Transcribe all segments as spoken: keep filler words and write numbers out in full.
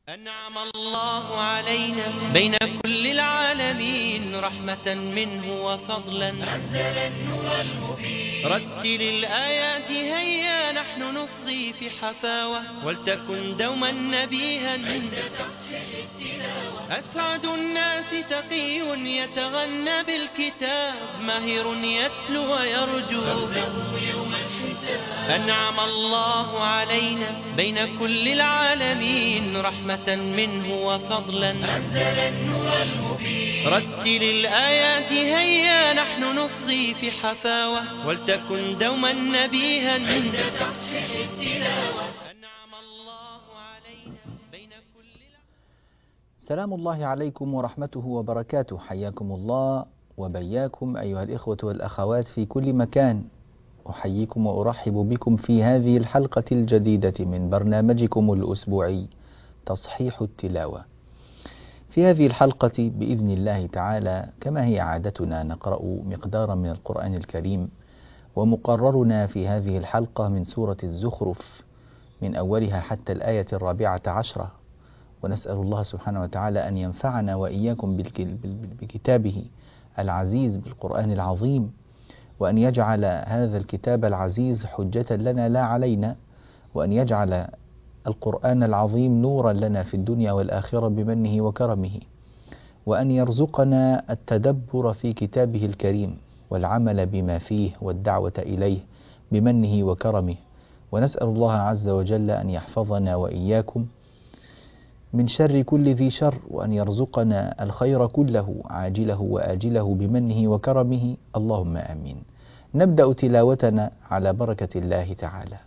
أنعم الله علينا بين كل العالمين رحمة منه وفضلا أنزل النور المبين. رتل الآيات هيا نحن نصغي في حفاوة ولتكن دوما نبيها عند تصحيح التلاوة. أسعد الناس تقي يتغنى بالكتاب ماهر يتلو ويرجو يوم الحساب. أنعم الله علينا بين كل العالمين رحمة منه وفضلا أنزل النور المبين. رتل الآيات هيا نحن نصغي في حفاوة ولتكن دوما نبيها عند تصحيح التلاوة. أنعم الله علينا بين كل سلام الله عليكم ورحمته وبركاته. حياكم الله وبياكم أيها الإخوة والأخوات في كل مكان. أحييكم وأرحب بكم في هذه الحلقة الجديدة من برنامجكم الأسبوعي تصحيح التلاوة. في هذه الحلقة بإذن الله تعالى كما هي عادتنا نقرأ مقدارا من القرآن الكريم، ومقررنا في هذه الحلقة من سورة الزخرف من أولها حتى الآية الرابعة عشرة، ونسأل الله سبحانه وتعالى أن ينفعنا وإياكم بكتابه العزيز بالقرآن العظيم، وأن يجعل هذا الكتاب العزيز حجة لنا لا علينا، وأن يجعل القرآن العظيم نورا لنا في الدنيا والآخرة بمنه وكرمه، وأن يرزقنا التدبر في كتابه الكريم والعمل بما فيه والدعوة إليه بمنه وكرمه. ونسأل الله عز وجل أن يحفظنا وإياكم من شر كل ذي شر، وأن يرزقنا الخير كله عاجله وآجله بمنه وكرمه، اللهم آمين. نبدأ تلاوتنا على بركة الله تعالى.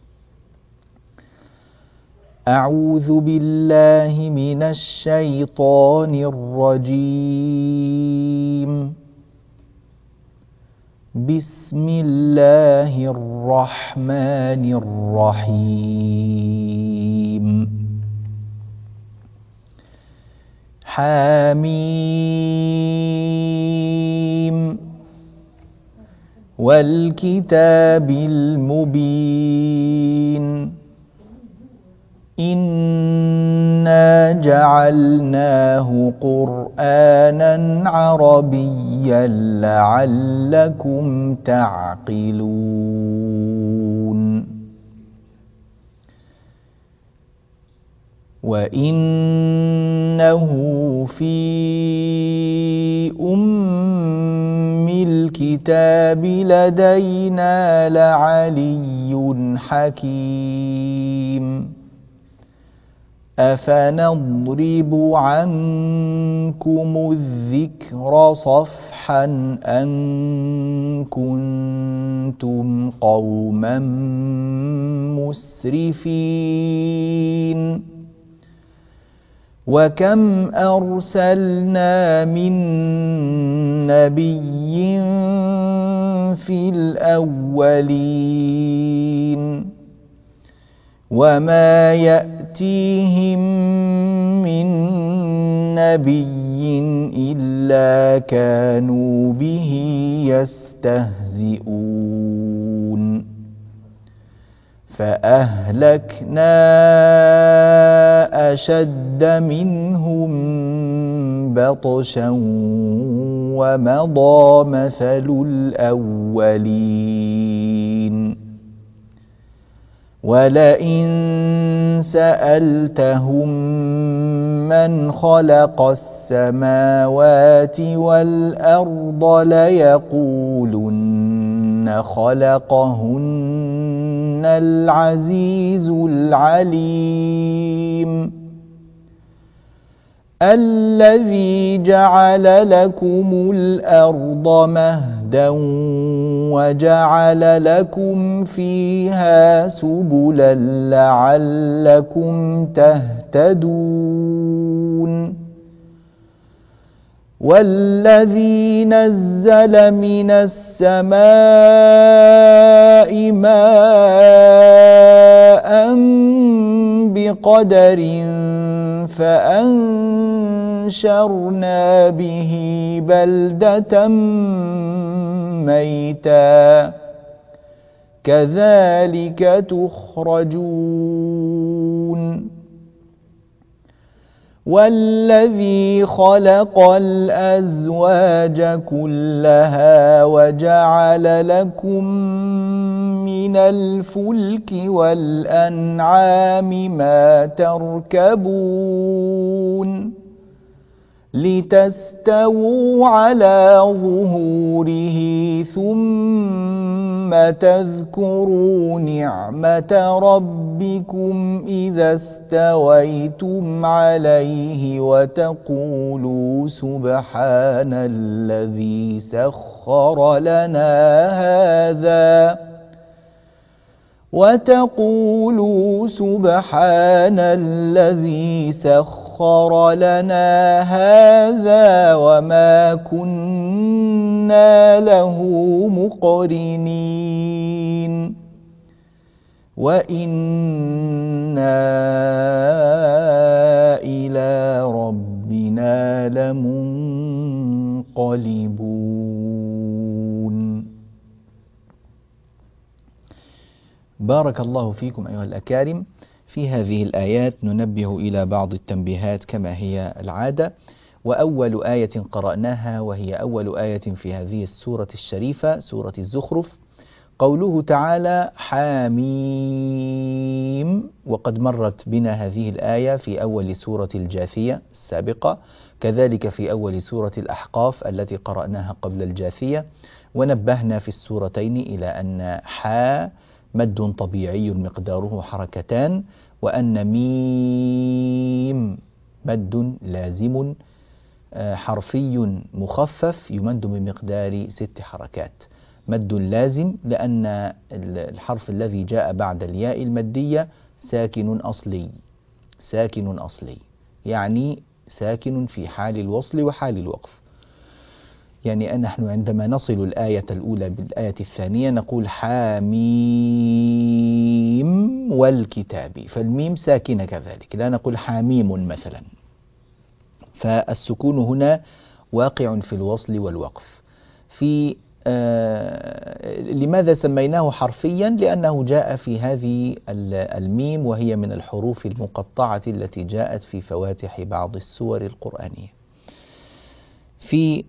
أعوذ بالله من الشيطان الرجيم. بسم الله الرحمن الرحيم. حاميم والكتاب المبين. إنا جعلناه قرآنا عربيا لعلكم تعقلون. وإنه في أم الكتاب لدينا لعلي حكيم. أفنضرب عنكم الذكر صفحا أن كنتم قوما مسرفين. وكم أرسلنا من نبي في الأولين وما يأتيهم من نبي إلا كانوا به يستهزئون. فأهلكنا أشد منهم بطشا ومضى مثل الأولين. ولئن سألتهم من خلق السماوات والأرض ليقولن خلقهن العزيز العليم. الذي جعل لكم الأرض مهدا وجعل لكم فيها سبلا لعلكم تهتدون. والذي نزل من السماء ماء بقدر فأنشرنا به بلدة ميتا كذلك تخرجون. والذي خلق الأزواج كلها وجعل لكم من الفلك والأنعام ما تركبون لتستووا على ظهوره ثم تذكروا نعمة ربكم إذا استويتم عليه وتقولوا سبحان الذي سخر لنا هذا وتقولوا سبحان الذي سخر سخر لنا هذا وما كنا له مقرنين وإنا إلى ربنا لمنقلبون. بارك الله فيكم أيها الأكارم. في هذه الآيات ننبه إلى بعض التنبيهات كما هي العادة. وأول آية قرأناها وهي أول آية في هذه السورة الشريفة سورة الزخرف قوله تعالى حاميم، وقد مرت بنا هذه الآية في أول سورة الجاثية السابقة، كذلك في أول سورة الأحقاف التي قرأناها قبل الجاثية، ونبهنا في السورتين إلى أن حا مد طبيعي مقداره حركتان، وأن ميم مد لازم حرفي مخفف يمد بمقدار ست حركات. مد لازم لأن الحرف الذي جاء بعد الياء المادية ساكن أصلي، ساكن أصلي يعني ساكن في حال الوصل وحال الوقف. يعني نحن عندما نصل الآية الأولى بالآية الثانية نقول حاميم والكتاب، فالميم ساكنة كذلك، لا نقول حاميم مثلا. فالسكون هنا واقع في الوصل والوقف. في آه لماذا سميناه حرفيا؟ لأنه جاء في هذه الميم وهي من الحروف المقطعة التي جاءت في فواتح بعض السور القرآنية. في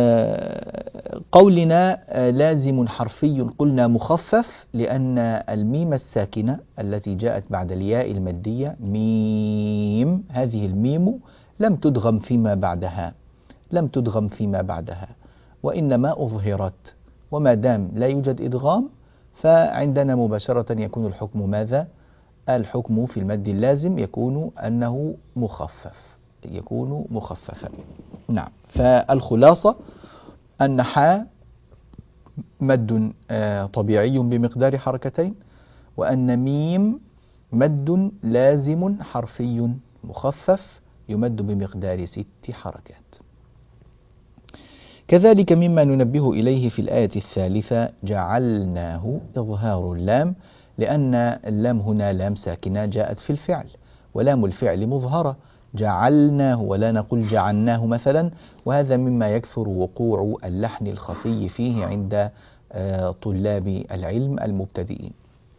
قولنا لازم حرفي قلنا مخفف لأن الميم الساكنة التي جاءت بعد الياء المادية ميم، هذه الميم لم تدغم فيما بعدها، لم تدغم فيما بعدها وإنما أظهرت، وما دام لا يوجد إدغام فعندنا مباشرة يكون الحكم ماذا؟ الحكم في المد اللازم يكون أنه مخفف، يكون مخففا. نعم، فالخلاصة أن حا مد طبيعي بمقدار حركتين، وأن ميم مد لازم حرفي مخفف يمد بمقدار ست حركات. كذلك مما ننبه إليه في الآية الثالثة جعلناه إظهار اللام، لأن اللام هنا لام ساكنة جاءت في الفعل، ولام الفعل مظهرة، جعلناه ولا نقول جعلناه مثلا، وهذا مما يكثر وقوع اللحن الخفي فيه عند طلاب العلم المبتدئين.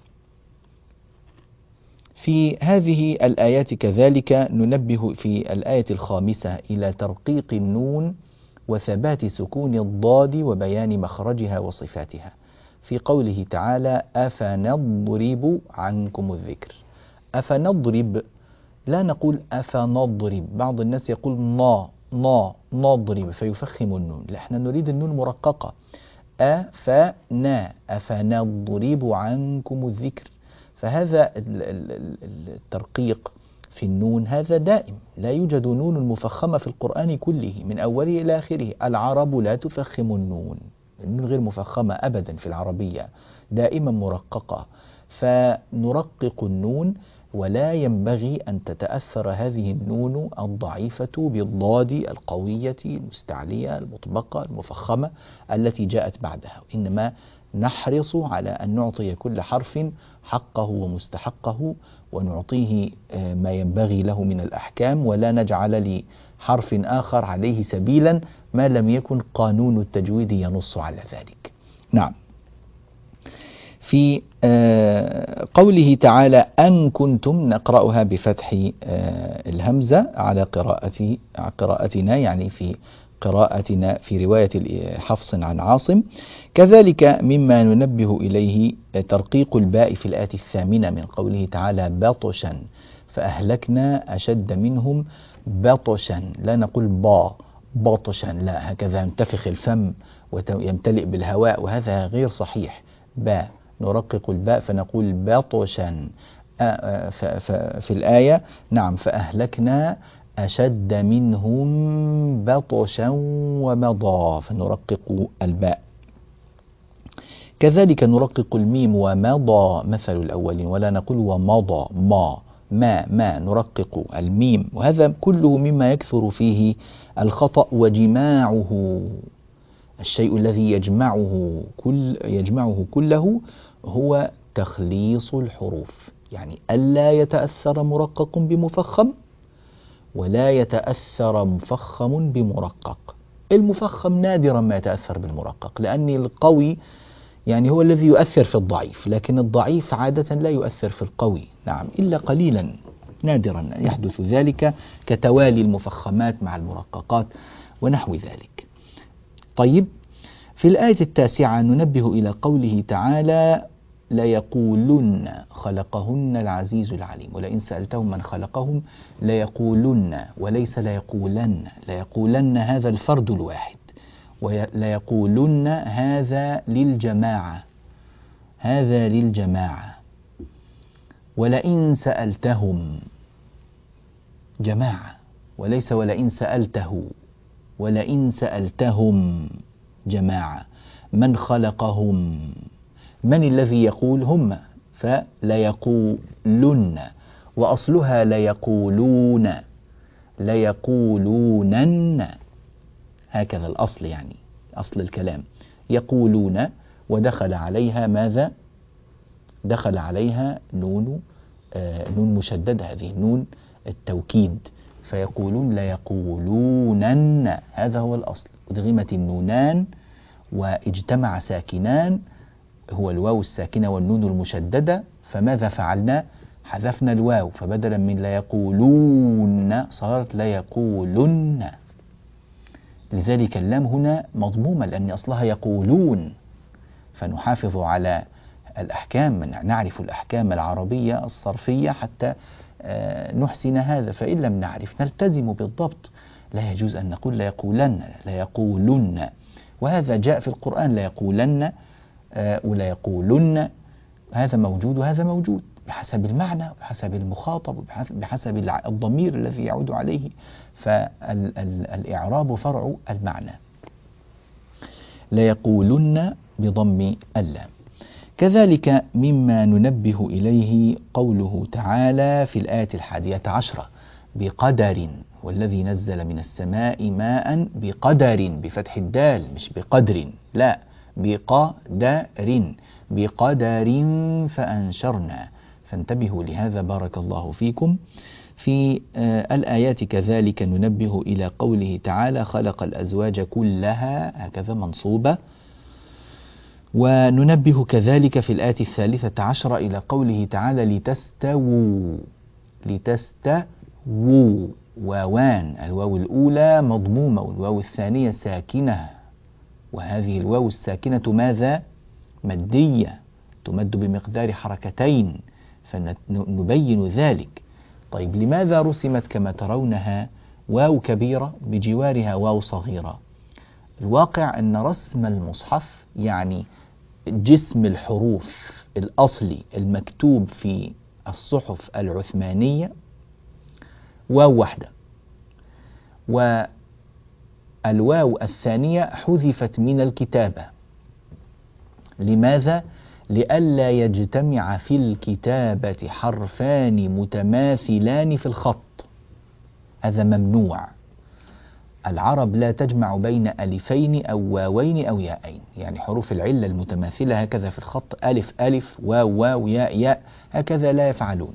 في هذه الآيات كذلك ننبه في الآية الخامسة إلى ترقيق النون وثبات سكون الضاد وبيان مخرجها وصفاتها، في قوله تعالى أفنضرب عنكم الذكر. أفنضرب لا نقول أفنضرب، بعض الناس يقول نا نا نضرب فيفخم النون، لا احنا نريد النون مرققة، أفنا أفنضرب عنكم الذكر. فهذا الترقيق في النون هذا دائم، لا يوجد نون مفخمة في القرآن كله من أوله إلى آخره. العرب لا تفخم النون، النون غير مفخمة أبدا في العربية، دائما مرققة. فنرقق النون، ولا ينبغي أن تتأثر هذه النون الضعيفة بالضاد القوية المستعلية المطبقة المفخمة التي جاءت بعدها، إنما نحرص على أن نعطي كل حرف حقه ومستحقه، ونعطيه ما ينبغي له من الأحكام، ولا نجعل لحرف آخر عليه سبيلا ما لم يكن قانون التجويد ينص على ذلك. نعم. في قوله تعالى أن كنتم، نقرأها بفتح الهمزة على قراءة قراءتنا، يعني في قراءتنا في رواية حفص عن عاصم. كذلك مما ننبه إليه ترقيق الباء في الآية الثامنة من قوله تعالى بطشا فأهلكنا أشد منهم بطشا، لا نقول با بطشا، لا، هكذا ينتفخ الفم ويمتلئ بالهواء، وهذا غير صحيح. باء نرقق الباء فنقول بطشا في الآية. نعم، فأهلكنا أشد منهم بطشا ومضى، فنرقق الباء. كذلك نرقق الميم ومضى مثل الأولين، ولا نقول ومضى ما ما ما نرقق الميم، وهذا كله مما يكثر فيه الخطأ وجماعه. الشيء الذي يجمعه كل يجمعه كله هو تخليص الحروف، يعني ألا يتأثر مرقق بمفخم ولا يتأثر مفخم بمرقق. المفخم نادرا ما يتأثر بالمرقق، لأن القوي يعني هو الذي يؤثر في الضعيف، لكن الضعيف عادة لا يؤثر في القوي، نعم، إلا قليلا نادرا يحدث ذلك كتوالي المفخمات مع المرققات ونحو ذلك. طيب، في الآية التاسعة ننبه إلى قوله تعالى ليقولن خلقهن العزيز العليم، ولئن سألتهم من خلقهم ليقولن، وليس ليقولن. ليقولن هذا الفرد الواحد، وليقولن هذا للجماعة، هذا للجماعة. ولئن سألتهم جماعة، وليس ولئن سألته، ولئن سألتهم جماعة من خلقهم، من الذي يقول؟ هم، فليقولن، وأصلها ليقولون ليقولونن، هكذا الأصل، يعني أصل الكلام يقولون، ودخل عليها ماذا؟ دخل عليها نون آه نون مشددة، هذه نون التوكيد، فيقولون ليقولونن، هذا هو الأصل. أدغمت النونان واجتمع ساكنان، هو الواو الساكنة والنون المشددة، فماذا فعلنا؟ حذفنا الواو، فبدلا من ليقولون صارت ليقولن. لذلك اللام هنا مضمومة لأن أصلها يقولون، فنحافظ على الأحكام، نعرف الأحكام العربية الصرفية حتى نحسن هذا، فإن لم نعرف نلتزم بالضبط. لا يجوز أن نقول ليقولن، ليقولن، وهذا جاء في القرآن ليقولن ولا يقولن، هذا موجود وهذا موجود بحسب المعنى وبحسب المخاطب وبحسب الضمير الذي يعود عليه، فالإعراب فرع المعنى. ليقولن بضم اللام. كذلك مما ننبه إليه قوله تعالى في الآية الحادية عشرة بقدر، والذي نزل من السماء ماء بقدر، بفتح الدال مش بقدر، لا، بقدر بقدر فأنشرنا، فانتبهوا لهذا بارك الله فيكم. في آه الآيات كذلك ننبه إلى قوله تعالى خلق الأزواج كلها، هكذا منصوبة. وننبه كذلك في الآية الثالثة عشرة إلى قوله تعالى لتستووا، لتستووا، واوان، الواو الأولى مضمومة والواو الثانية ساكنة، وهذه الواو الساكنة ماذا؟ مادية، تمد بمقدار حركتين، فنبين ذلك. طيب، لماذا رسمت كما ترونها واو كبيرة بجوارها واو صغيرة؟ الواقع أن رسم المصحف، يعني جسم الحروف الأصلي المكتوب في الصحف العثمانية واو واحدة، والواو الثانية حذفت من الكتابة. لماذا؟ لئلا يجتمع في الكتابة حرفان متماثلان في الخط، هذا ممنوع. العرب لا تجمع بين ألفين أو واوين أو ياءين، يعني حروف العلة المتماثلة هكذا في الخط، ألف ألف واو واو ياء ياء، هكذا لا يفعلون،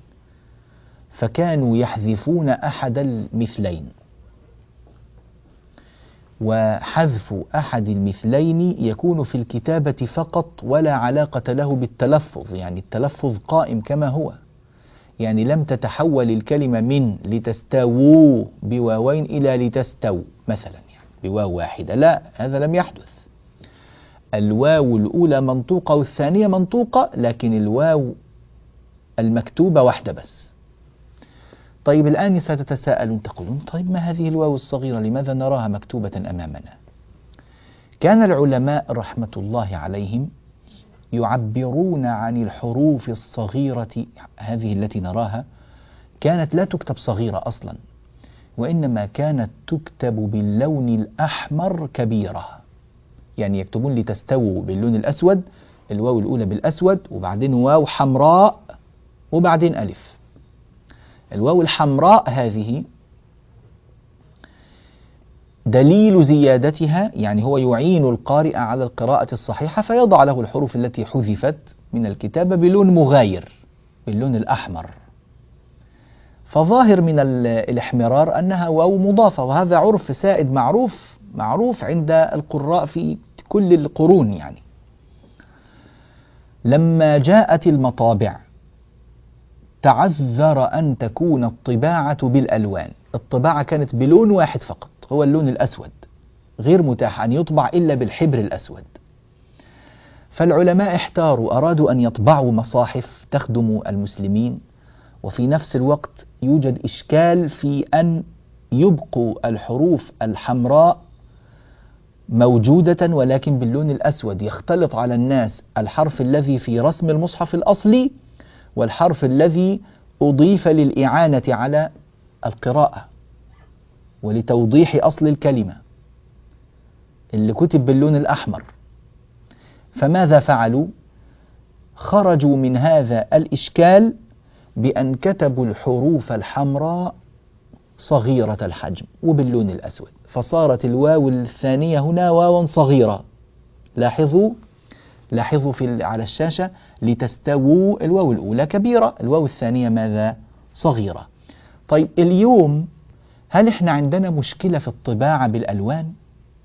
فكانوا يحذفون أحد المثلين. وحذف أحد المثلين يكون في الكتابة فقط ولا علاقة له بالتلفظ، يعني التلفظ قائم كما هو، يعني لم تتحول الكلمة من لتستووا بواوين إلى لتستو مثلا يعني بواو واحدة، لا، هذا لم يحدث. الواو الأولى منطوقة والثانية منطوقة، لكن الواو المكتوبة واحدة بس. طيب الآن ستتساءلون تقولون طيب ما هذه الواو الصغيرة لماذا نراها مكتوبة أمامنا؟ كان العلماء رحمة الله عليهم يعبرون عن الحروف الصغيرة هذه التي نراها، كانت لا تكتب صغيرة أصلا، وإنما كانت تكتب باللون الأحمر كبيرة، يعني يكتبون لتستووا باللون الأسود، الواو الأولى بالأسود وبعدين واو حمراء وبعدين ألف. الواو الحمراء هذه دليل زيادتها، يعني هو يعين القارئ على القراءة الصحيحة فيضع له الحروف التي حذفت من الكتابة بلون مغاير باللون الأحمر، فظاهر من الاحمرار أنها واو مضافة، وهذا عرف سائد معروف معروف عند القراء في كل القرون. يعني لما جاءت المطابع تعذر أن تكون الطباعة بالألوان، الطباعة كانت بلون واحد فقط هو اللون الأسود، غير متاح أن يطبع إلا بالحبر الأسود، فالعلماء احتاروا، أرادوا أن يطبعوا مصاحف تخدم المسلمين، وفي نفس الوقت يوجد إشكال في أن يبقوا الحروف الحمراء موجودة ولكن باللون الأسود، يختلط على الناس الحرف الذي في رسم المصحف الأصلي والحرف الذي أضيف للإعانة على القراءة ولتوضيح أصل الكلمة اللي كتب باللون الأحمر. فماذا فعلوا؟ خرجوا من هذا الإشكال بأن كتبوا الحروف الحمراء صغيرة الحجم وباللون الأسود، فصارت الواو الثانية هنا واوا صغيرة. لاحظوا لاحظوا في على الشاشة لتستووا، الواو الأولى كبيرة، الواو الثانية ماذا؟ صغيرة. طيب اليوم هل احنا عندنا مشكلة في الطباعة بالألوان؟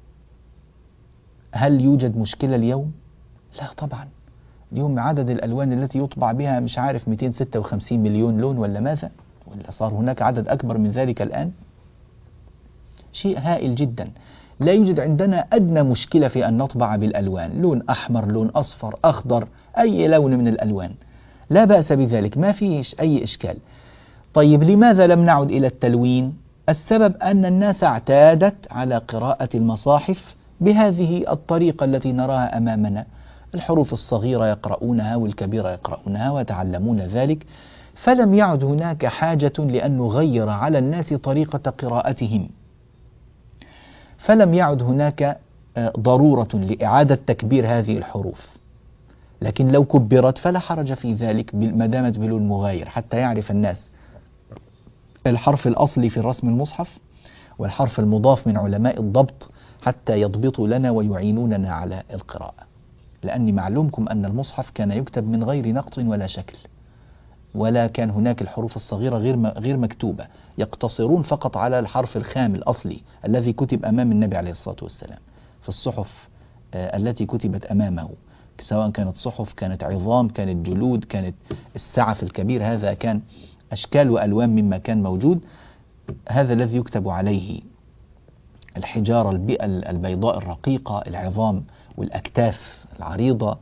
هل يوجد مشكلة اليوم؟ لا طبعا، اليوم عدد الألوان التي يطبع بها مش عارف مئتين وستة وخمسين مليون لون ولا ماذا، ولا صار هناك عدد أكبر من ذلك الآن؟ شيء هائل جدا. لا يوجد عندنا أدنى مشكلة في أن نطبع بالألوان، لون أحمر، لون أصفر، أخضر، أي لون من الألوان لا بأس بذلك، ما فيش أي إشكال. طيب لماذا لم نعد إلى التلوين؟ السبب أن الناس اعتادت على قراءة المصاحف بهذه الطريقة التي نراها أمامنا، الحروف الصغيرة يقرؤونها والكبيرة يقرؤونها ويتعلمون ذلك، فلم يعد هناك حاجة لأن نغير على الناس طريقة قراءتهم، فلم يعد هناك ضرورة لإعادة تكبير هذه الحروف، لكن لو كبرت فلا حرج في ذلك ما دامت بلون مغاير حتى يعرف الناس الحرف الأصلي في الرسم المصحف والحرف المضاف من علماء الضبط حتى يضبطوا لنا ويعينوننا على القراءة. لأني معلومكم أن المصحف كان يكتب من غير نقط ولا شكل، ولا كان هناك الحروف الصغيرة غير غير مكتوبة، يقتصرون فقط على الحرف الخام الأصلي الذي كتب أمام النبي عليه الصلاة والسلام في الصحف التي كتبت أمامه، سواء كانت صحف، كانت عظام، كانت جلود، كانت السعف الكبير، هذا كان أشكال وألوان مما كان موجود، هذا الذي يكتب عليه. الحجارة البيضاء الرقيقة، العظام والأكتاف العريضة،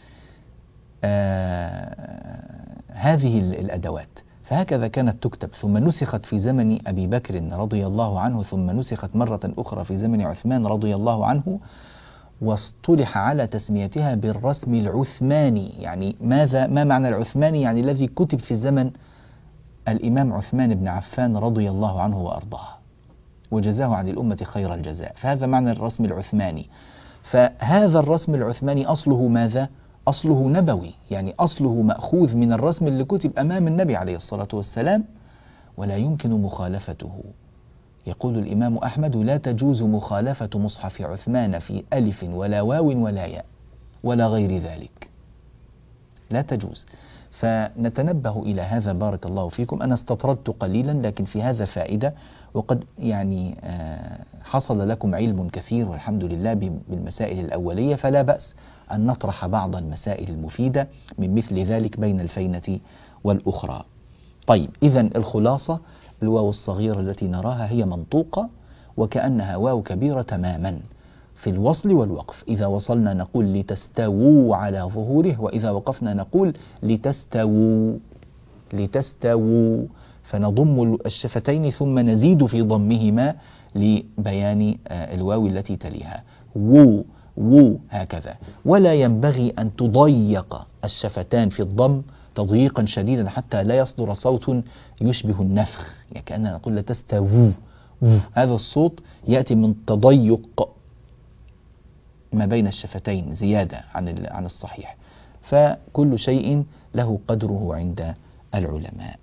آه هذه الأدوات، فهكذا كانت تكتب، ثم نسخت في زمن أبي بكر رضي الله عنه، ثم نسخت مرة أخرى في زمن عثمان رضي الله عنه، واصطلح على تسميتها بالرسم العثماني. يعني ماذا ما معنى العثماني؟ يعني الذي كتب في زمن الإمام عثمان بن عفان رضي الله عنه وأرضاه وجزاه عن الأمة خير الجزاء، فهذا معنى الرسم العثماني. فهذا الرسم العثماني أصله ماذا؟ أصله نبوي، يعني أصله مأخوذ من الرسم اللي كتب أمام النبي عليه الصلاة والسلام، ولا يمكن مخالفته. يقول الإمام أحمد: لا تجوز مخالفة مصحف عثمان في ألف ولا واو ولا ياء ولا غير ذلك، لا تجوز. فنتنبه إلى هذا. بارك الله فيكم. أنا استطردت قليلا لكن في هذا فائدة، وقد يعني حصل لكم علم كثير والحمد لله بالمسائل الأولية، فلا بأس أن نطرح بعض المسائل المفيدة من مثل ذلك بين الفينة والأخرى. طيب، إذن الخلاصة: الواو الصغيرة التي نراها هي منطوقة وكأنها واو كبيرة تماما في الوصل والوقف. إذا وصلنا نقول لتستووا على ظهوره، وإذا وقفنا نقول لتستووا لتستووا فنضم الشفتين ثم نزيد في ضمهما لبيان الواو التي تليها. وو وو هكذا. ولا ينبغي أن تضيق الشفتان في الضم تضييقا شديدا حتى لا يصدر صوت يشبه النفخ، يعني كأننا نقول لتستووا. هذا الصوت يأتي من تضيق ما بين الشفتين زيادة عن عن الصحيح. فكل شيء له قدره عند العلماء.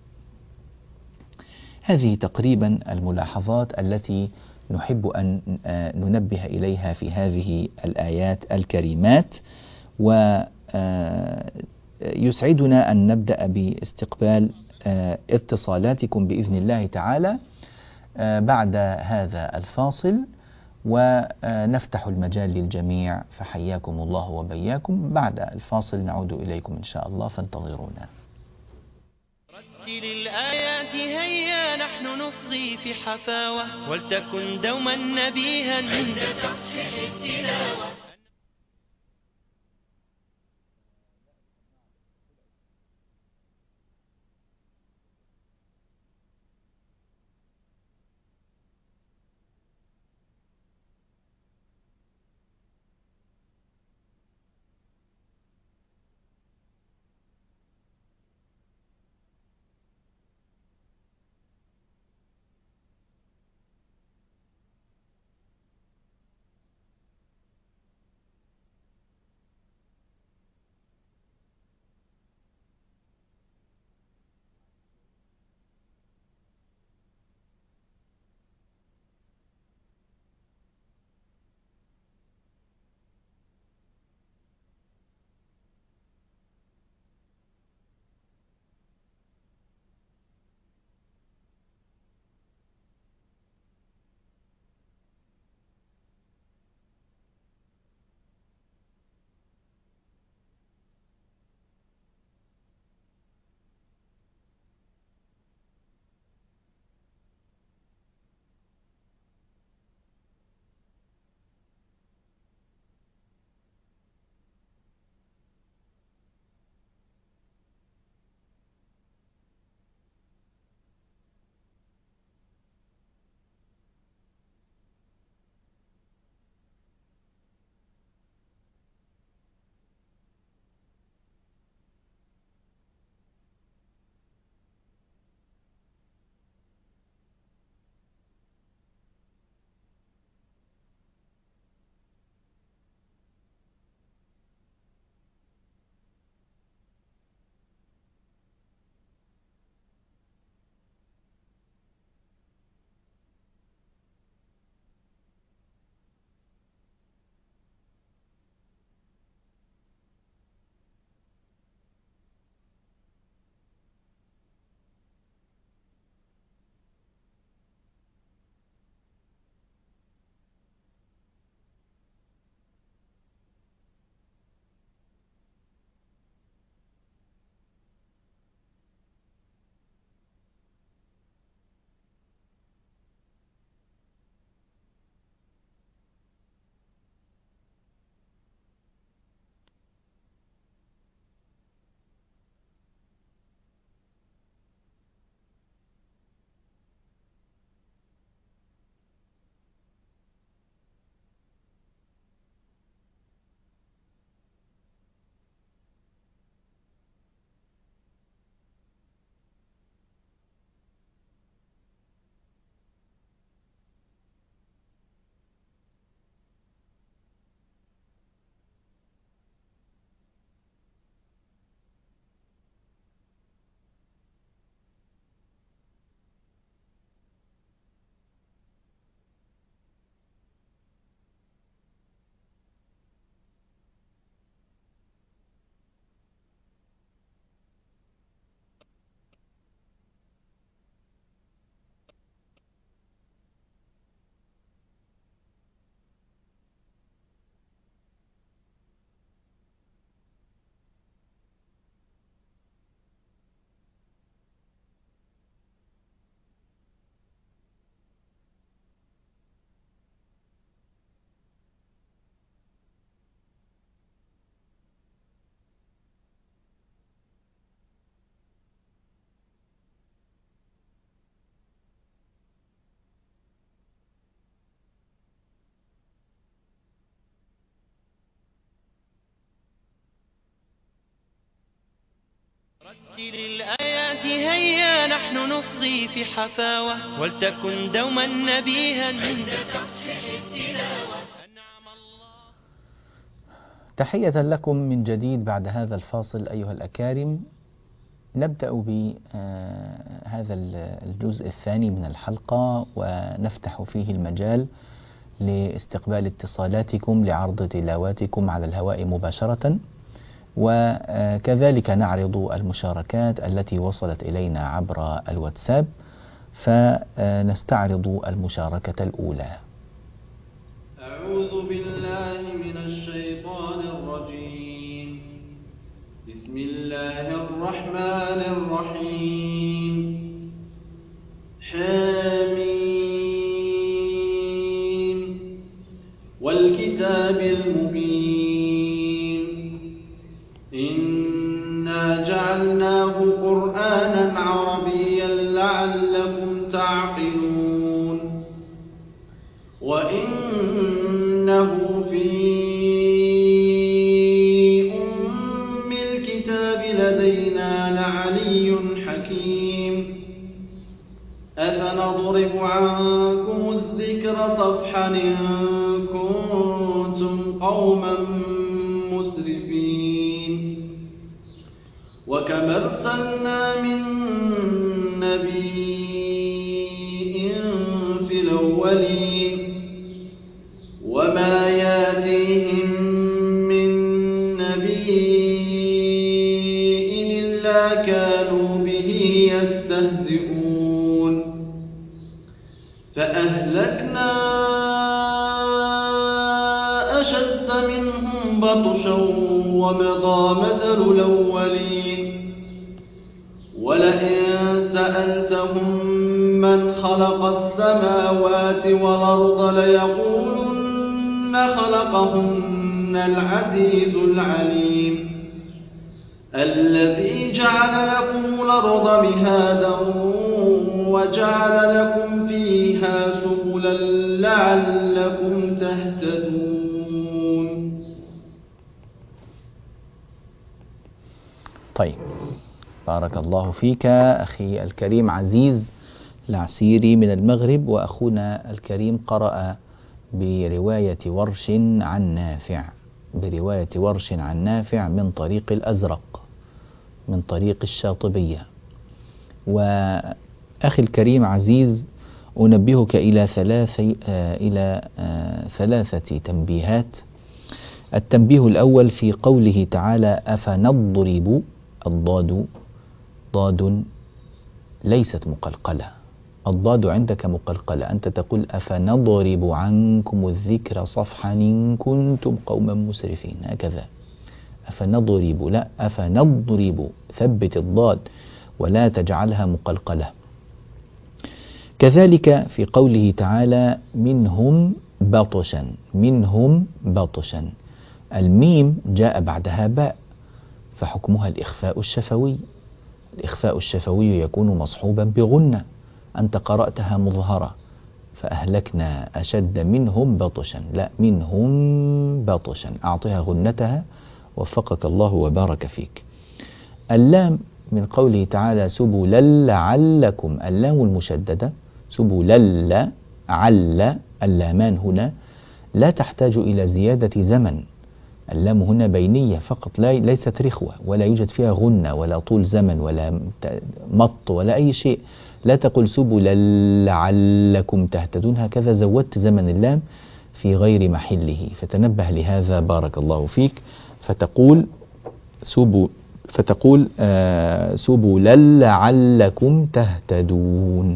هذه تقريبا الملاحظات التي نحب أن ننبه إليها في هذه الآيات الكريمات. ويسعدنا أن نبدأ باستقبال اتصالاتكم بإذن الله تعالى بعد هذا الفاصل، ونفتح المجال للجميع. فحياكم الله وبياكم. بعد الفاصل نعود إليكم إن شاء الله، فانتظرونا. رتل الآيات هيا نحن نصغي في حفاوة، ولتكن دوما نبيها عند تصحيح التلاوة. رتل الآيات هيا نحن نصغي في حفاوة ولتكن دوما نبيها عند تصحيح التلاوة. أنعم الله. تحية لكم من جديد بعد هذا الفاصل أيها الأكارم. نبدأ بهذا الجزء الثاني من الحلقة ونفتح فيه المجال لاستقبال اتصالاتكم لعرض تلاواتكم على الهواء مباشرة، وكذلك نعرض المشاركات التي وصلت إلينا عبر الواتساب، فنستعرض المشاركة الأولى. أعوذ بالله من الشيطان الرجيم. بسم الله الرحمن الرحيم. حميم والكتاب المبين إنا جعلناه قرآنا عربيا لعلكم تعقلون وإنه في أم الكتاب لدينا لعلي حكيم أفنضرب عنكم الذكر صفحا إن كنتم قوما مسرفين وكم أرسلنا من نبي في الأولين وما ياتيهم من نبي إلا كانوا به يستهزئون فأهلكنا أشد منهم بطشا ومضى مثل الأولين ولئن سألتهم من خلق السماوات والأرض ليقولن خلقهن العزيز العليم الذي جعل لكم الأرض مهادا وجعل لكم فيها سبلا لعلكم تهتدون. طيب، بارك الله فيك أخي الكريم عزيز العسيري من المغرب، وأخونا الكريم قرأ برواية ورش عن نافع برواية ورش عن نافع من طريق الأزرق من طريق الشاطبية. وأخي الكريم عزيز، أنبهك إلى ثلاث إلى ثلاثة تنبيهات. التنبيه الأول في قوله تعالى أفنضرب، الضاد ضاد ليست مقلقلة، الضاد عندك مقلقلة، أنت تقول أفنضرب عنكم الذكر صفحا إن كنتم قوما مسرفين، هكذا. أفنضرب، لا، أفنضرب، ثبت الضاد ولا تجعلها مقلقلة. كذلك في قوله تعالى منهم بطشا، منهم بطشا، الميم جاء بعدها باء فحكمها الإخفاء الشفوي. الإخفاء الشفوي يكون مصحوبا بغنة، أنت قرأتها مظهرة فأهلكنا أشد منهم بطشا، لا، منهم بطشا، أعطيها غنتها وفقك الله وبارك فيك. اللام من قوله تعالى سبلا لعلكم، اللام المشددة سبلا لعل، اللامان هنا لا تحتاج إلى زيادة زمن، اللام هنا بينية فقط، لا ليست رخوة ولا يوجد فيها غنة ولا طول زمن ولا مط ولا أي شيء. لا تقل سبلا لعلكم تهتدون، هكذا زودت زمن اللام في غير محله، فتنبه لهذا بارك الله فيك. فتقول سبو فتقول آه سبلا لعلكم تهتدون،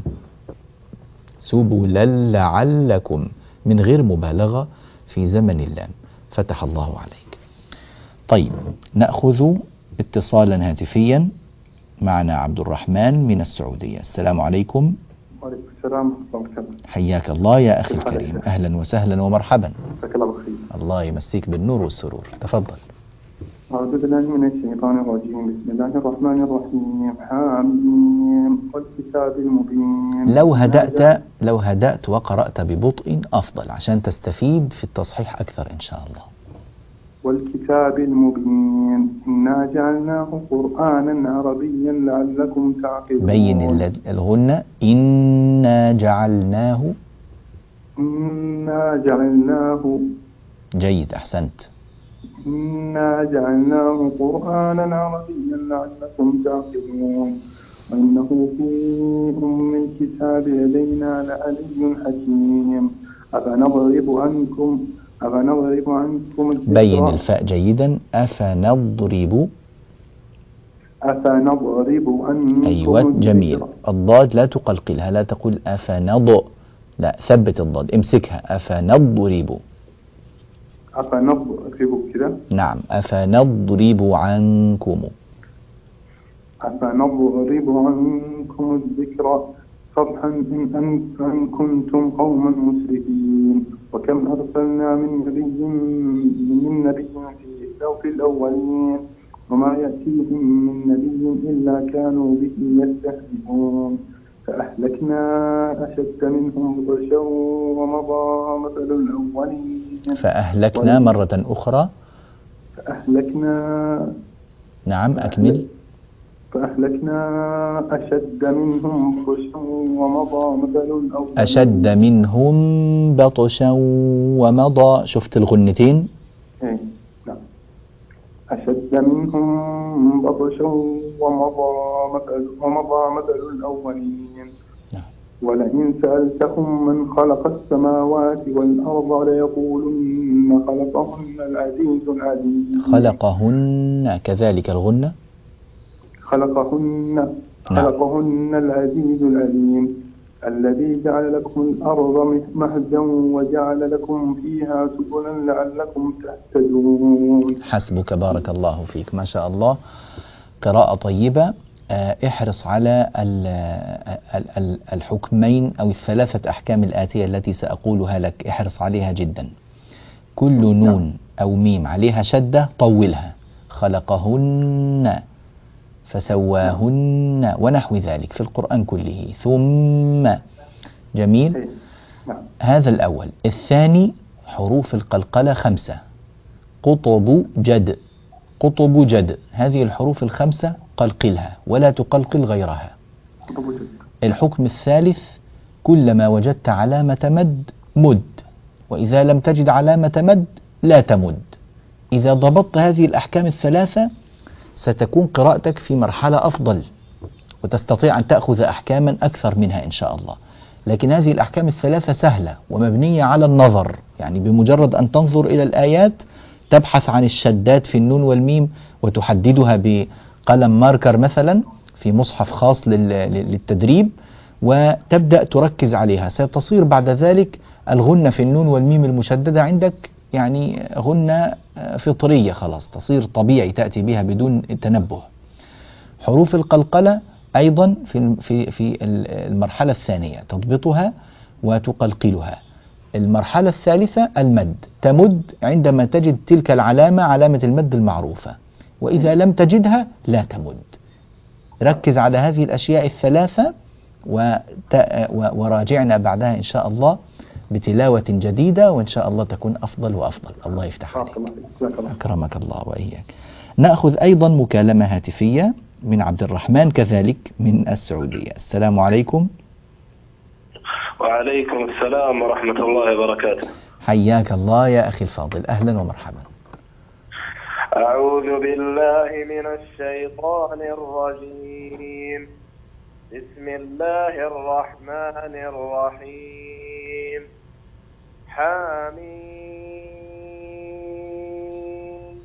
سبلا لعلكم، من غير مبالغة في زمن اللام. فتح الله عليك. طيب، نأخذ اتصالا هاتفيا. معنا عبد الرحمن من السعودية. السلام عليكم. وعليكم السلام ورحمة الله وبركاته. حياك الله يا أخي الكريم، أهلا وسهلا ومرحبا. جزاك الله بخير. الله يمسيك بالنور والسرور، تفضل. أعوذ بالله من الشيطان الرجيم. بسم الله الرحمن الرحيم. حميم والكتاب المبين. لو هدأت لو هدأت وقرأت ببطء أفضل عشان تستفيد في التصحيح أكثر إن شاء الله. والكتاب المبين إنا جعلناه قرآنا عربيا لعلكم تعقلون. بين الغنة. إنا جعلناه. إنا جعلناه. جيد، أحسنت. إنا جعلناه قرآنا عربيا لعلكم تعقلون وإنه في أم الكتاب لدينا لعلي حكيم أفنضرب عنكم أفنضرب عنكم الذكر. بين الفاء جيدا. أفنضرب. أفنضرب عنكم. أيوة، جميل. الضاد لا تقلقلها، لا تقول أفنض، لا، ثبت الضاد، امسكها. أفنضرب. أفنضرب كده. نعم. أفنضرب عنكم. أفنضرب عنكم الذكر صفحا إن أن كنتم قوما مسرفين وكم أرسلنا من نبي من نبي في الأولين وما يأتيهم من نبي إلا كانوا به يستهزئون فأهلكنا أشد منهم بطشا ومضى مثل الأولين. فأهلكنا مرة أخرى. فأهلكنا. نعم، أكمل. فأهلكنا أشد منهم بطشا ومضى مثل الأولين. أشد منهم بطشا ومضى. شفت الغنتين؟ إيه. نعم. أشد منهم بطشا ومضى مثل ومضى مثل الأولين. نعم. ولئن سألتهم من خلق السماوات والأرض ليقولن خلقهن العزيز العليم. خلقهن كذلك الغنة. خلقهن خلقهن العزيز العليم الذي جعل لكم الأرض مهدا وجعل لكم فيها سبلا لعلكم تهتدون. حسبك، بارك الله فيك، ما شاء الله، قراءة طيبة. احرص على الحكمين أو الثلاثة أحكام الآتية التي سأقولها لك، احرص عليها جدا. كل نون أو ميم عليها شدة طولها. خلقهن، فسواهن، ونحو ذلك في القرآن كله. ثم. جميل. هذا الأول. الثاني حروف القلقلة خمسة. قطب جد. قطب جد، هذه الحروف الخمسة قلقلها ولا تقلقل غيرها. الحكم الثالث كلما وجدت علامة مد مد، وإذا لم تجد علامة مد لا تمد. إذا ضبطت هذه الأحكام الثلاثة ستكون قراءتك في مرحلة أفضل وتستطيع أن تأخذ أحكاما أكثر منها إن شاء الله. لكن هذه الأحكام الثلاثة سهلة ومبنية على النظر، يعني بمجرد أن تنظر إلى الآيات تبحث عن الشدات في النون والميم وتحددها بقلم ماركر مثلا في مصحف خاص للتدريب وتبدأ تركز عليها. ستصير بعد ذلك الغنة في النون والميم المشددة عندك يعني غنة فطرية، خلاص تصير طبيعي تأتي بها بدون تنبه. حروف القلقلة أيضا في في في المرحلة الثانية تضبطها وتقلقلها. المرحلة الثالثة المد، تمد عندما تجد تلك العلامة، علامة المد المعروفة، وإذا لم تجدها لا تمد. ركز على هذه الأشياء الثلاثة وراجعنا بعدها إن شاء الله بتلاوة جديدة، وإن شاء الله تكون أفضل وأفضل. الله يفتح عليك. أكرمك الله وإياك. نأخذ أيضا مكالمة هاتفية من عبد الرحمن كذلك من السعودية. السلام عليكم. وعليكم السلام ورحمة الله وبركاته. حياك الله يا أخي الفاضل، أهلا ومرحبا. أعوذ بالله من الشيطان الرجيم. بسم الله الرحمن الرحيم. حميم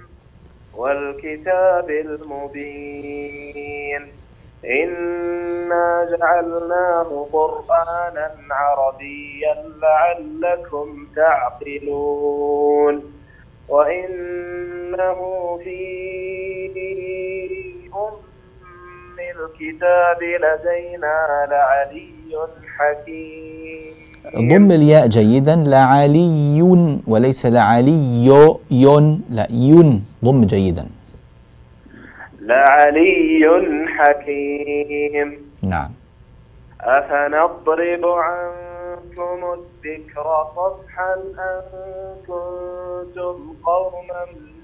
والكتاب المبين إنا جعلناه قرآنا عربيا لعلكم تعقلون وإنه في أم الكتاب لدينا لعلي حكيم. ضم الياء جيدا. لعلي وليس لعلي ين، لا ين، ضم جيدا. لعلي حكيم. نعم. أفنضرب عنكم عليكم الذكر صفحا أن كنتم قوما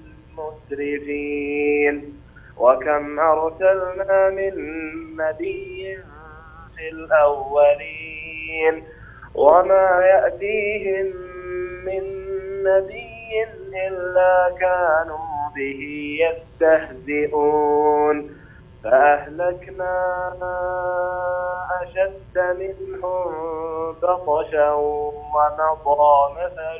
مسرفين وكم أرسلنا من نبي في الأولين وما يأتيهم من نبي إلا كانوا به يستهزئون فأهلكنا أشد منهم بطشا ومضى مثل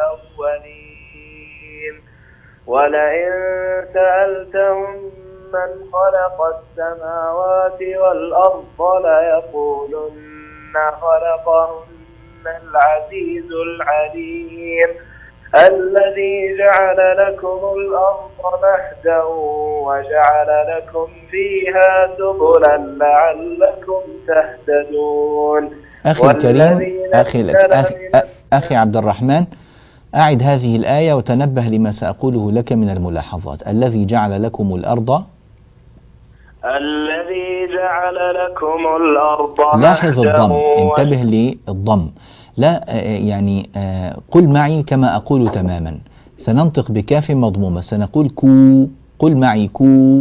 الأولين ولئن سألتهم من خلق السماوات والأرض ليقولن خلقهن العزيز العليم الذي جعل لكم الأرض مهدا وجعل لكم فيها سبلا لعلكم تهتدون. أخي الكريم أخي, لك أخي, أخي عبد الرحمن، أعد هذه الآية وتنبه لما سأقوله لك من الملاحظات. الذي جعل لكم الأرض الذي جعل لكم الأرض لاحظ الضم، انتبه للضم، لا يعني قل معي كما أقول تماما. سننطق بكاف مضمومة، سنقول كو. قل معي كو.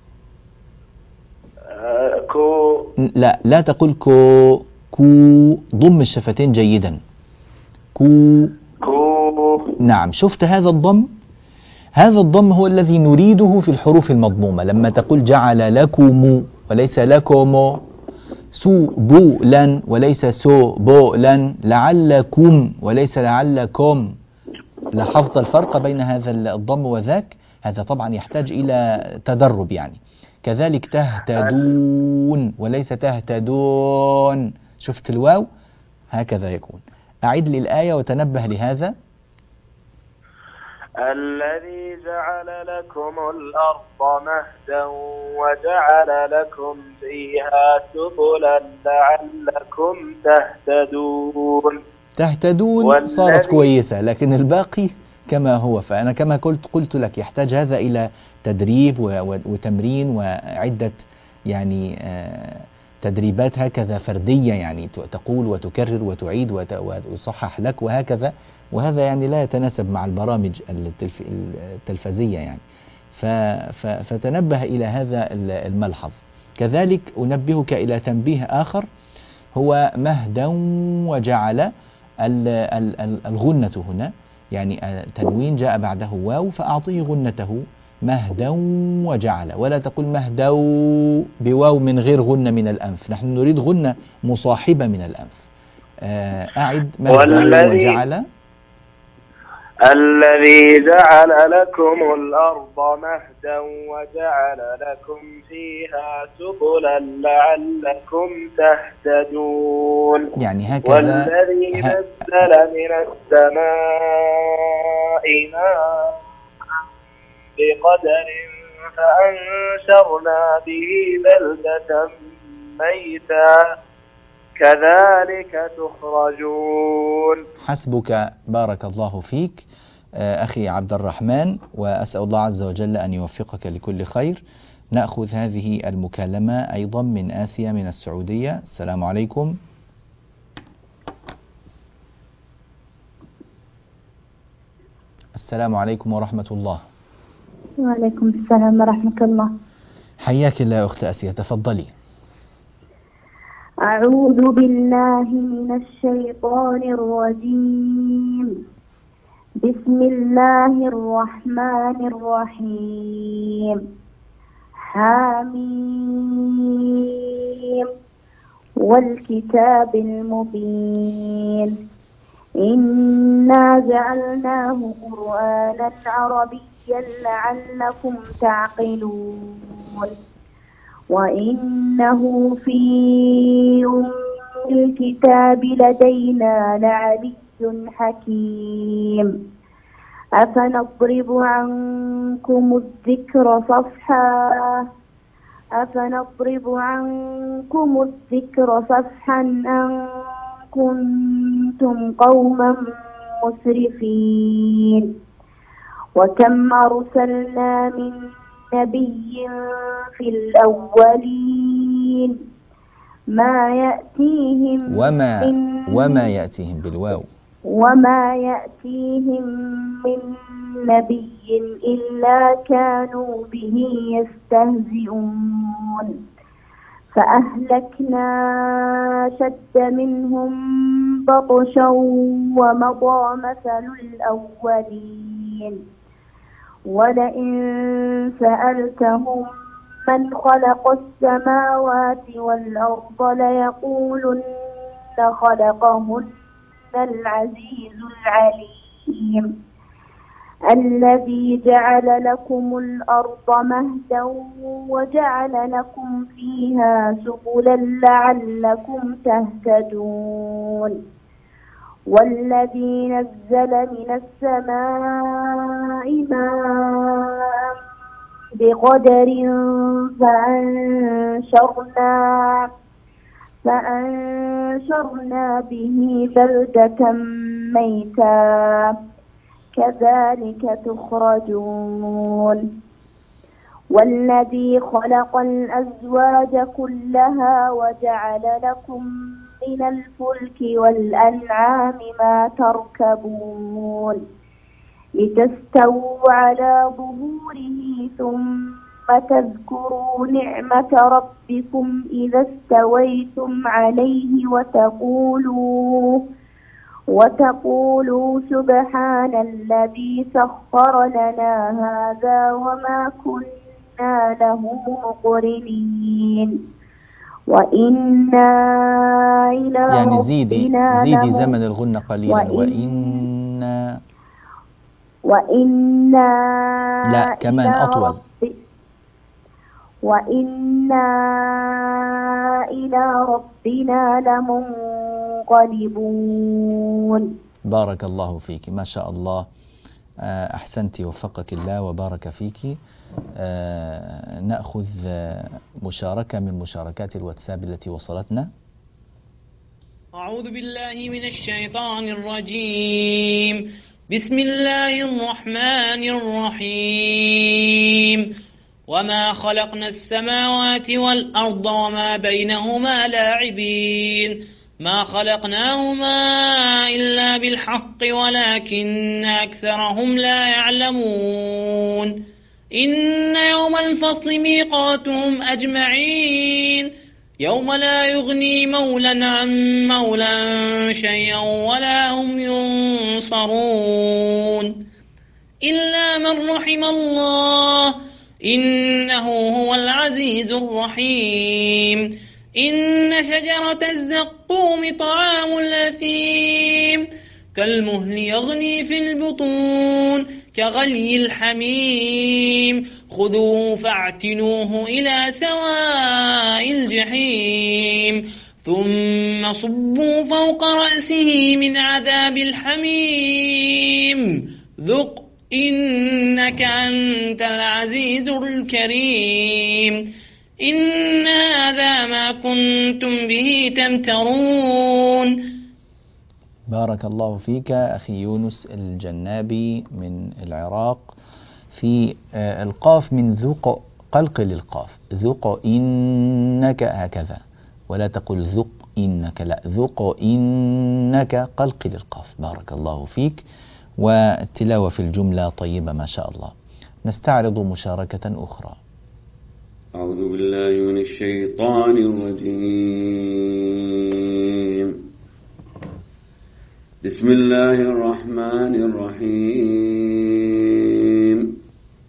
كو. لا لا تقول كو. كو، ضم الشفتين جيدا. كو. كو. نعم، شفت هذا الضم؟ هذا الضم هو الذي نريده في الحروف المضمومة. لما تقول جعل لكم وليس لكم، سو بو لن وليس سو بو لن، لعلكم وليس لعلكم. لاحظت الفرق بين هذا الضم وذاك؟ هذا طبعا يحتاج إلى تدرب يعني. كذلك تهتدون وليس تهتدون، شفت الواو؟ هكذا يكون. أعد لي الآية وتنبه لهذا. الذي جعل لكم الأرض مهدا وجعل لكم فيها سبلا لعلكم تهتدون. تهتدون صارت كويسة، لكن الباقي كما هو. فأنا كما قلت قلت لك يحتاج هذا إلى تدريب وتمرين وعدة يعني تدريبات هكذا فردية، يعني تقول وتكرر وتعيد وتصحح لك وهكذا. وهذا يعني لا يتناسب مع البرامج التلف... التلفزية يعني. ف... ف... فتنبه إلى هذا الملحظ. كذلك أنبهك إلى تنبيه آخر، هو مهدا وجعل ال... ال... الغنة هنا، يعني تنوين جاء بعده واو فأعطيه غنته مهدا وجعل، ولا تقول مهدا بواو من غير غنة من الأنف. نحن نريد غنة مصاحبة من الأنف. أعد مهدا وجعل. الذي جعل لكم الأرض مهدا وجعل لكم فيها سبلا لعلكم تهتدون. يعني هكذا. والذي نزل من السماء ماء بقدر فأنشرنا به بلدة ميتا كذلك تخرجون. حسبك، بارك الله فيك أخي عبد الرحمن، وأسأل الله عز وجل أن يوفقك لكل خير. نأخذ هذه المكالمة أيضا من آسيا من السعودية. السلام عليكم. السلام عليكم ورحمة الله. وعليكم السلام ورحمة الله. حياك الله أخت آسيا، تفضلي. أعوذ بالله من الشيطان الرجيم. بسم الله الرحمن الرحيم. حميم والكتاب المبين. إنا جعلناه قرآنا عربيا لعلكم تعقلون. وإنه في أم الكتاب لدينا لعلي حكيم. أفنضرب عنكم الذكر صفحا أفنضرب عنكم الذكر صفحا أن كنتم قوما مسرفين. وكم أرسلنا من نبي في الأولين ما يأتيهم وما من وما يأتيهم بالواو وما يأتيهم من نبي إلا كانوا به يستهزئون فأهلكنا شد منهم بطشا ومضى مثل الأولين ولئن سألتهم من خلق السماوات والأرض ليقولن خلقهن العزيز العليم الذي جعل لكم الأرض مهدا وجعل لكم فيها سبلا لعلكم تهتدون والذي نزل من السماء ماء بقدر فأنشرنا فأنشرنا به بلدة ميتا كذلك تخرجون والذي خلق الأزواج كلها وجعل لكم من الفلك والأنعام ما تركبون لتستووا على ظهوره ثم تذكروا نعمة ربكم إذا استويتم عليه وتقولوا وتقولوا سبحان الذي سخر لنا هذا وما كنا له مقرنين وإنا إلى يعني زيدي زيدي له زمن الغنة قليلا وإنا وإنا لا كمان إلى أطول رب وإنا إلى ربنا لمنقلبون. بارك الله فيك ما شاء الله. أحسنتي وفقك الله وبارك فيك. نأخذ مشاركة من مشاركات الواتساب التي وصلتنا. أعوذ بالله من الشيطان الرجيم. بسم الله الرحمن الرحيم. وما خلقنا السماوات والأرض وما بينهما لاعبين ما خلقناهما إلا بالحق ولكن أكثرهم لا يعلمون. إن يوم الفصل ميقاتهم أجمعين يوم لا يغني مولا عن مولا شيئا ولا هم ينصرون إلا من رحم الله إنه هو العزيز الرحيم. إن شجرة الزقوم طعام الأثيم كالمهل يغلي في البطون كغلي الحميم خذوه فاعتلوه إلى سواء الجحيم ثم صبوا فوق رأسه من عذاب الحميم ذق إنك أنت العزيز الكريم. إن هذا ما كنتم به تمترون. بارك الله فيك أخي يونس الجنابي من العراق. في القاف من ذوق قلقل القاف ذوق إنك هكذا ولا تقل ذوق إنك لا ذوق إنك قلقل القاف. بارك الله فيك والتلاوة في الجملة طيبة ما شاء الله. نستعرض مشاركة أخرى. أعوذ بالله من الشيطان الرجيم. بسم الله الرحمن الرحيم.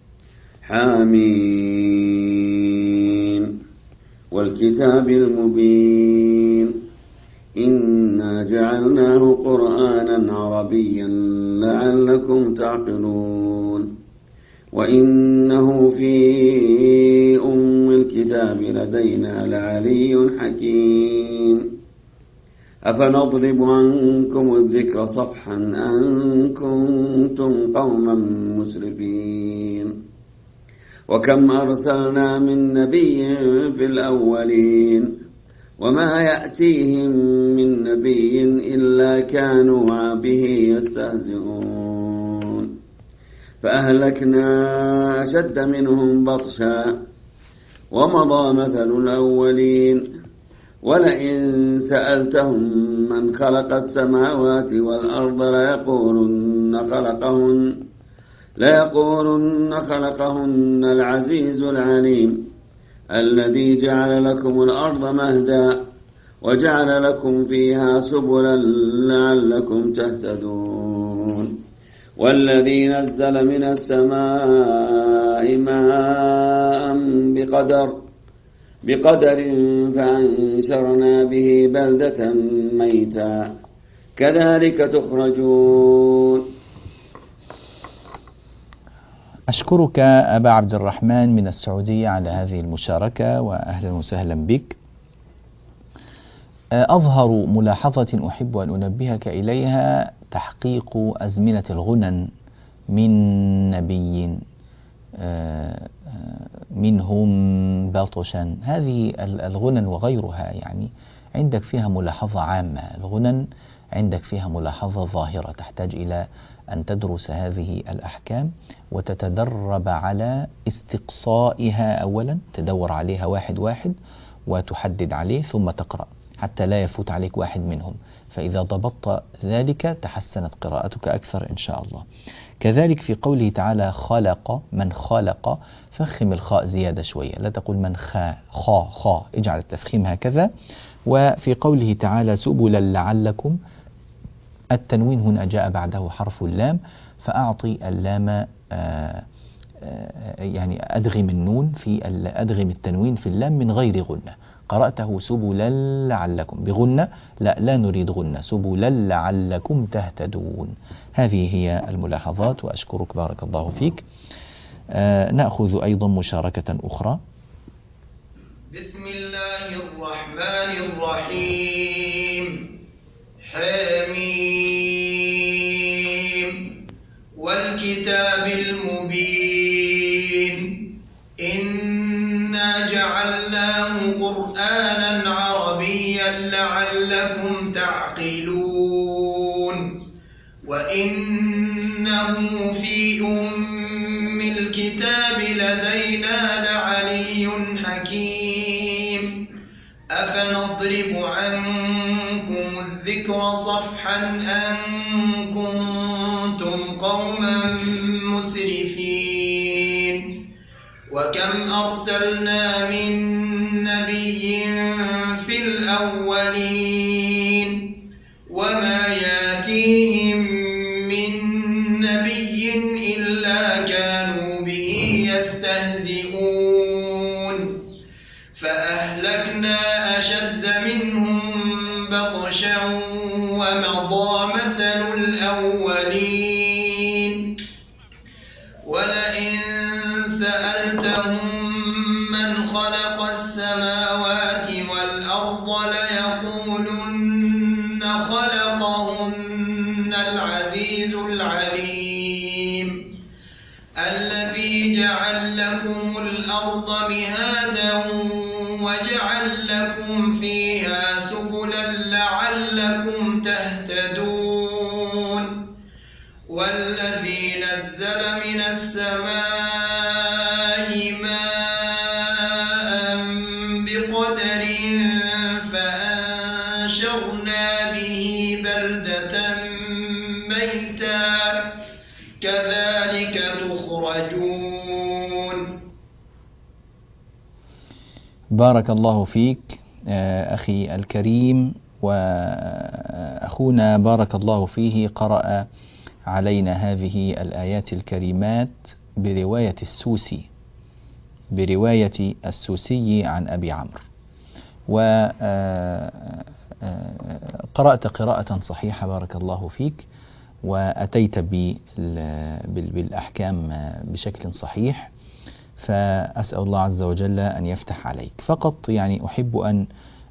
حامين والكتاب المبين إنا جعلناه قرآنا عربيا لعلكم تعقلون وإنه في أم الكتاب لدينا لعلي حكيم. أفنضرب عنكم الذكر صفحا أن كنتم قوما مسرفين وكم أرسلنا من نبي في الأولين وما يأتيهم من نبي إلا كانوا به يستهزئون فأهلكنا أشد منهم بطشا ومضى مثل الأولين ولئن سألتهم من خلق السماوات والأرض ليقولن خلقهن ليقولن خلقهن العزيز العليم الذي جعل لكم الأرض مهدا وجعل لكم فيها سبلا لعلكم تهتدون والذي نزل من السماء ماء بقدر بقدر فأنشرنا به بلدة ميتا كذلك تخرجون. أشكرك أبا عبد الرحمن من السعودية على هذه المشاركة وأهلا وسهلا بك. أظهر ملاحظة أحب أن أنبهك إليها تحقيق أزمنة الغنن من نبي منهم بطشا. هذه الغنن وغيرها يعني عندك فيها ملاحظة عامة، الغنن عندك فيها ملاحظة ظاهرة تحتاج إلى أن تدرس هذه الأحكام وتتدرب على استقصائها أولا، تدور عليها واحد واحد وتحدد عليه ثم تقرأ حتى لا يفوت عليك واحد منهم، فإذا ضبطت ذلك تحسنت قراءتك أكثر إن شاء الله. كذلك في قوله تعالى خلق، من خلق، فخم الخاء زيادة شوية، لا تقول من خا خا خا، اجعل التفخيم هكذا. وفي قوله تعالى سبلا لعلكم، التنوين هنا جاء بعده حرف اللام، فأعطي اللام آآ آآ يعني أدغم النون في أدغم التنوين في اللام من غير غنة. قرأته سبلا لعلكم بغنة، لا لا نريد غنة، سبلا لعلكم تهتدون. هذه هي الملاحظات وأشكرك بارك الله فيك. آه نأخذ أيضا مشاركة أخرى. بسم الله الرحمن الرحيم. حميم والكتاب المبين إنا جعلناه قرآنا عربيا لعلكم تعقلون وإنه في أم الكتاب لدينا لعلي حكيم أفنضرب عنكم الذكر صفحا أن كنتم قوما مسرفين وكم أرسلنا من نبي في الأولين وما ياتيهم من نبي إلا كانوا به يستهزئون فأهلكنا أشد منهم بطشا ومضى مثل الأولين ولئن سألتهم من خلق السماوات والأرض ليقولن خلقهن العزيز العليم الذي جعل لكم الأرض مهادا وجعل لكم فيها سبلا لعلكم تهتدون والذي نزل من السماء ماء بقدر فأنشرنا به بلدة ميتا كذلك تخرجون. بارك الله فيك أخي الكريم. وأخونا بارك الله فيه قرأ علينا هذه الآيات الكريمات برواية السوسي برواية السوسي عن أبي عمرو، وقرأت قراءة صحيحة بارك الله فيك، وأتيت بالأحكام بشكل صحيح، فأسأل الله عز وجل أن يفتح عليك. فقط يعني أحب أن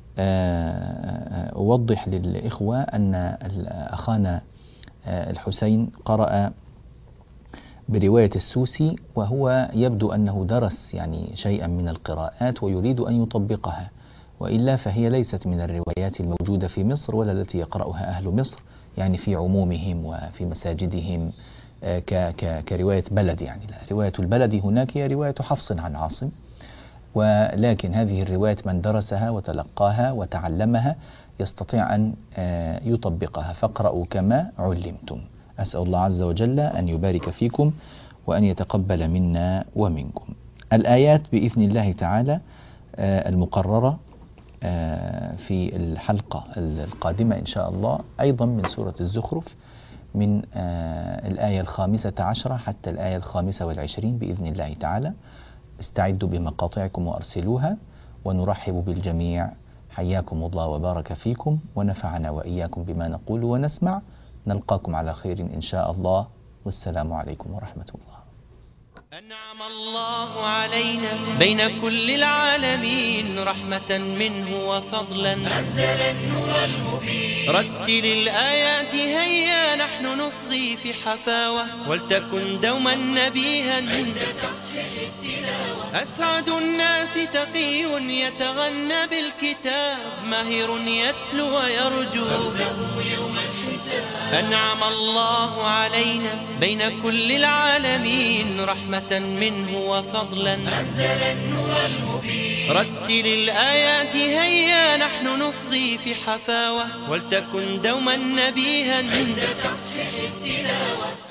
أوضح للإخوة أن أخانا الحسين قرأ برواية السوسي، وهو يبدو أنه درس يعني شيئا من القراءات ويريد أن يطبقها، وإلا فهي ليست من الروايات الموجودة في مصر ولا التي يقرأها أهل مصر يعني في عمومهم وفي مساجدهم ك ك كرواية بلد. يعني لا، رواية البلد هناك هي رواية حفص عن عاصم، ولكن هذه الروايات من درسها وتلقاها وتعلمها يستطيع أن يطبقها. فاقرأوا كما علمتم. أسأل الله عز وجل أن يبارك فيكم وأن يتقبل منا ومنكم. الآيات بإذن الله تعالى المقررة في الحلقة القادمة إن شاء الله أيضا من سورة الزخرف، من الآية الخامسة عشرة حتى الآية الخامسة والعشرين بإذن الله تعالى. استعدوا بمقاطعكم وأرسلوها، ونرحب بالجميع. حياكم الله وبارك فيكم ونفعنا وإياكم بما نقول ونسمع. نلقاكم على خير إن شاء الله، والسلام عليكم ورحمة الله. أنعم الله علينا بين كل العالمين رحمة منه وفضلا، أنزل النور المبين. رتل الآيات هيا نحن نصغي في حفاوة، ولتكن دوما نبيها عند تصحيح التلاوة. أسعد الناس تقي يتغنى بالكتاب، ماهر يتلو ويرجو يوم الحساب. أنعم الله علينا بين كل العالمين رحمة منه وفضلا، أنزل النور المبين. رتل الآيات هيا نحن نصغي في حفاوة، ولتكن دوما نبيها عند تصحيح التلاوة.